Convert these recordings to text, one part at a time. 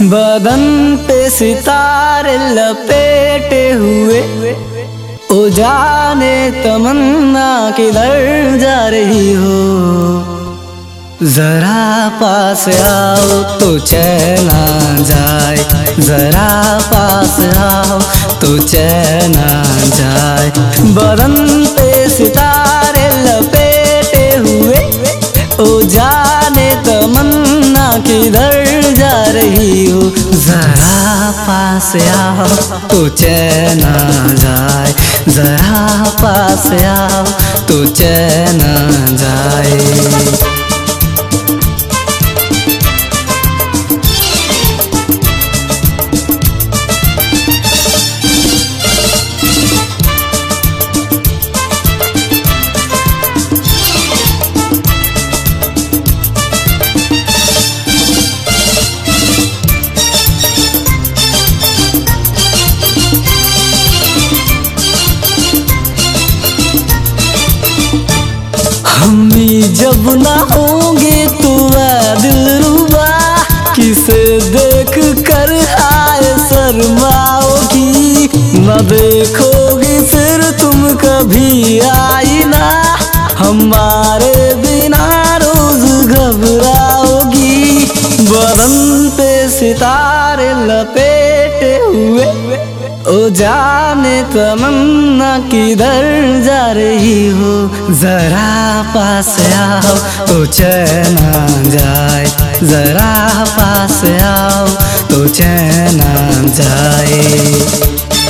बदन पे सितारे लपेटे हुए, ओ जाने तमन्ना किधर जा रही हो। जरा पास आओ तो चैन आ जाए, जरा पास आओ तो चैन आ जाए। बदन पे सितारे लपेटे हुए, ओ जाने तमन्ना किधर जा रही हो। जरा पास आओ तो चैन आ जाए, जरा पास आओ तो चैन आ जाए। हम भी जब ना होंगे तो मैं दिलरुबा, किसे देख कर आए शर्माओगी। न देखोगी फिर तुम कभी आईना, हमारे बिना रोज घबराओगी। बदन पे सितारे लपेटे हुए, ओ जाने तमन्ना किधर जा रही हो। जरा पास आओ तो चैन आ जाए, जरा पास आओ तो चैन आ जाए।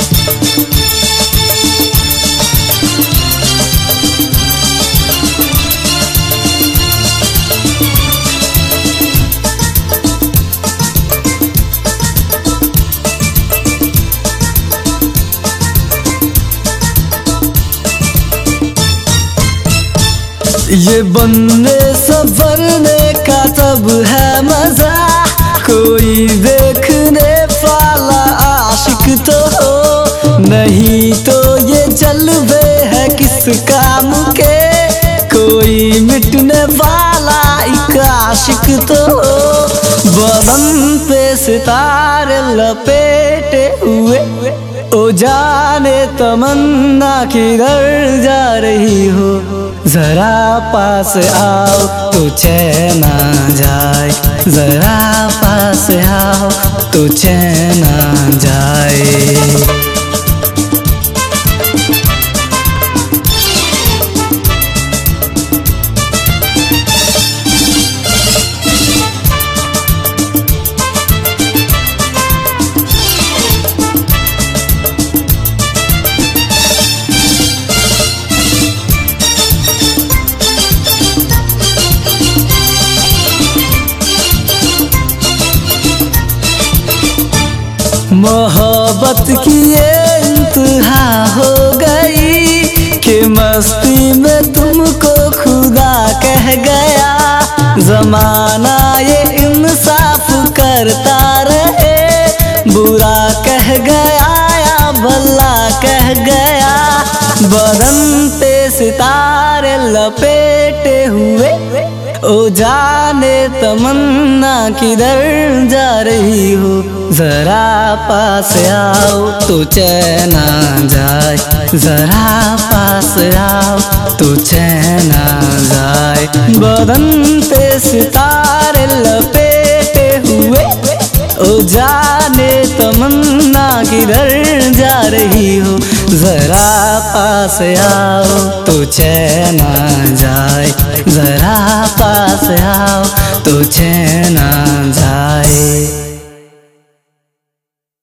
ये बनने संवरने का तब है मजा, कोई देखने वाला आशिक तो हो। नहीं तो ये जलवे है किस काम के, कोई मिटने वाला एक आशिक तो हो। बदन पे सितारे लपेटे हुए, ओ जाने तमन्ना किधर जा रही हो। जरा पास आओ तो चैन आ जाए, जरा पास आओ तो चैन आ जाए। मोहब्बत की ये इंतहा हो गई कि मस्ती में तुमको खुदा कह गया। जमाना ये इंसाफ करता रहे, बुरा कह गया या भला कह गया। बदन पे सितारे लपेटे हुए, ओ जाने तमन्ना किधर जा रही हो। जरा पास आओ तो चैन आ जाए, जरा पास आओ तो चैन आ जाए। बदन पे सितारे लपेटे हुए, ओ जाने तमन्ना किधर जा रही हो। जरा पास आओ तो चैन आ जाए, जरा पास आओ तो चैन आ जाए।